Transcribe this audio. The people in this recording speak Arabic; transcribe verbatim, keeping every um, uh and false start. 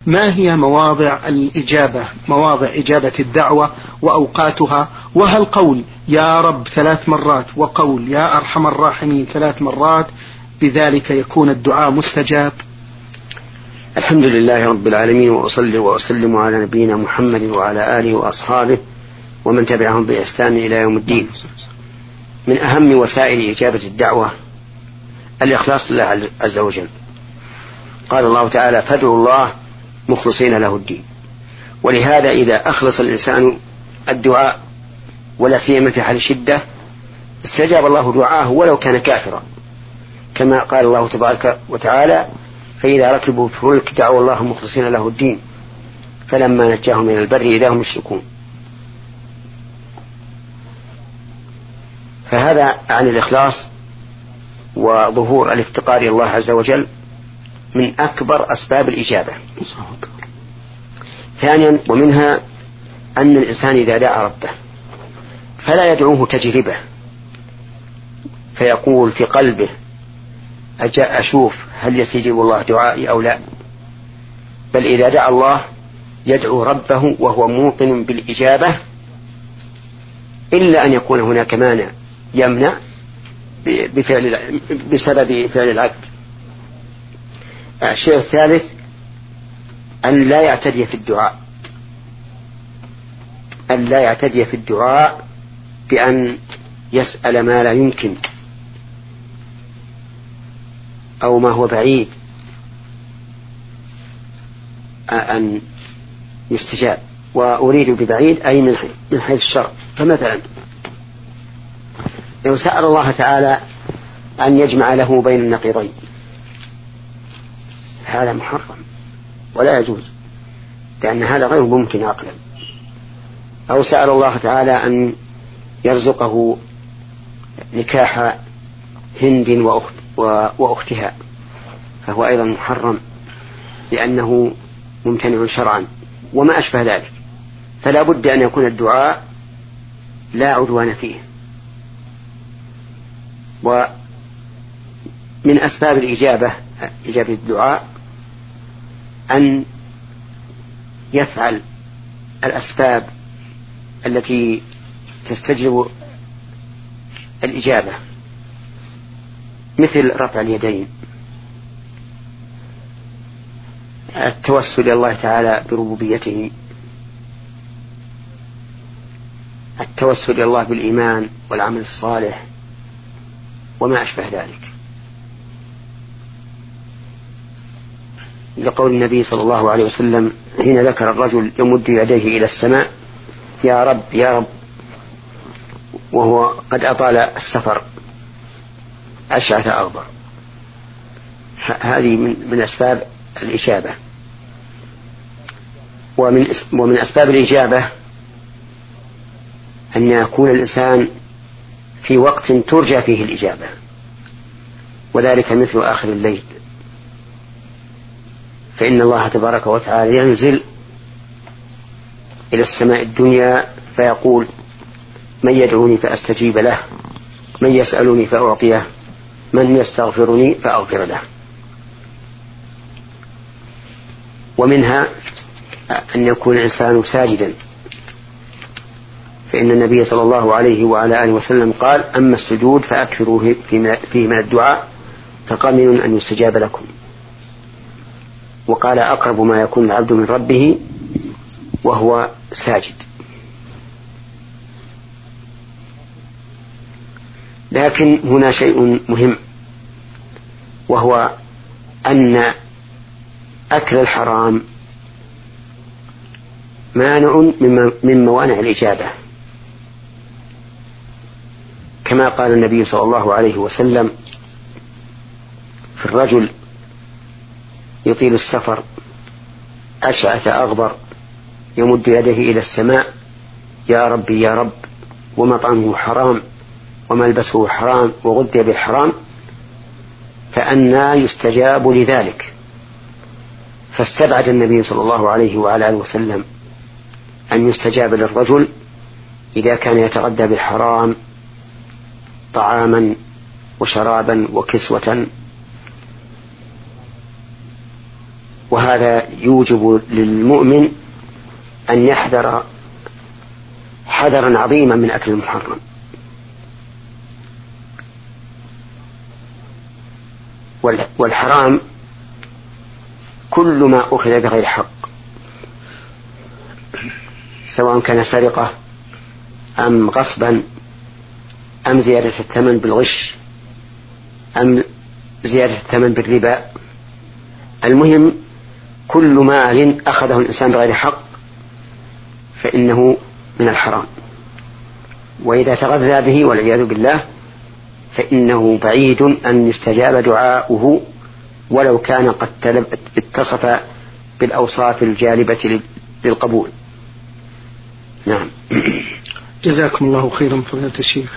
ما هي مواضع الإجابة مواضع إجابة الدعوة وأوقاتها؟ وهل قول يا رب ثلاث مرات وقول يا أرحم الراحمين ثلاث مرات بذلك يكون الدعاء مستجاب؟ الحمد لله رب العالمين، وأصلي وأسلم على نبينا محمد وعلى آله وأصحابه ومن تبعهم بإحسان إلى يوم الدين. من أهم وسائل إجابة الدعوة الإخلاص لله عز وجل. قال الله تعالى: فادعوا الله مخلصين له الدين. ولهذا إذا أخلص الإنسان الدعاء ولا سيما في حال الشدة استجاب الله دعاءه ولو كان كافرا، كما قال الله تبارك وتعالى: فإذا ركبوا في الفلك دعوا الله مخلصين له الدين فلما نجاهم إلى البر إذا هم يشركون. فهذا عن الإخلاص وظهور الافتقار إلى الله عز وجل من أكبر أسباب الإجابة. ثانيا، ومنها أن الإنسان إذا دعا ربه فلا يدعوه تجربة فيقول في قلبه أجاء أشوف هل يستجيب الله دعائي أو لا، بل إذا دعا الله يدعو ربه وهو موقن بالإجابة، إلا أن يكون هناك مانع يمنع بفعل بسبب فعل العبد. الشيء الثالث أن لا يعتدي في الدعاء أن لا يعتدي في الدعاء بأن يسأل ما لا يمكن أو ما هو بعيد أن يستجاب. وأريد ببعيد أي من حيث الشرع. فمثلا لو سأل الله تعالى أن يجمع له بين النقيضين هذا محرم ولا يجوز، لأن هذا غير ممكن عقلا. أو سأل الله تعالى أن يرزقه نكاح هند وأخت وأختها فهو أيضا محرم لأنه ممتنع شرعا وما أشبه ذلك. فلا بد أن يكون الدعاء لا عدوان فيه. ومن أسباب الإجابة إجابة الدعاء أن يفعل الأسباب التي تستجلب الإجابة، مثل رفع اليدين، التوسل إلى الله تعالى بربوبيته، التوسل إلى الله بالإيمان والعمل الصالح وما أشبه ذلك. لقول النبي صلى الله عليه وسلم حين ذكر الرجل يمد يديه إلى السماء: يا رب يا رب، وهو قد أطال السفر أشعث أغبر. هذه من, من أسباب الإجابة. ومن, ومن أسباب الإجابة أن يكون الإنسان في وقت ترجى فيه الإجابة، وذلك مثل آخر الليل، فإن الله تبارك وتعالى ينزل إلى السماء الدنيا فيقول: من يدعوني فأستجيب له، من يسألني فأعطيه، من يستغفرني فأغفر له. ومنها أن يكون الإنسان ساجدا، فإن النبي صلى الله عليه وعلى آله وسلم قال: أما السجود فأكثروا فيه من الدعاء فقمن أن يستجاب لكم. وقال: أقرب ما يكون العبد من ربه وهو ساجد. لكن هنا شيء مهم، وهو أن أكل الحرام مانع من موانع الإجابة، كما قال النبي صلى الله عليه وسلم في الرجل يطيل السفر أشعث أغبر يمد يده إلى السماء: يا ربي يا رب، ومطعمه حرام وملبسه حرام وغذي بالحرام، فأنى يستجاب لذلك. فاستبعد النبي صلى الله عليه وعلى آله وسلم أن يستجاب للرجل إذا كان يتغذى بالحرام طعاما وشرابا وكسوة. وهذا يوجب للمؤمن أن يحذر حذرا عظيما من أكل المحرم. والحرام كل ما أخذ بغير حق، سواء كان سرقة أم غصبا أم زيادة الثمن بالغش أم زيادة الثمن بالربا. المهم كل مال أخذه الإنسان بغير حق فإنه من الحرام، وإذا تغذى به والعياذ بالله فإنه بعيد أن يستجاب دعاؤه ولو كان قد اتصف بالأوصاف الجالبة للقبول. نعم. جزاكم الله خيرا فضيلة الشيخ.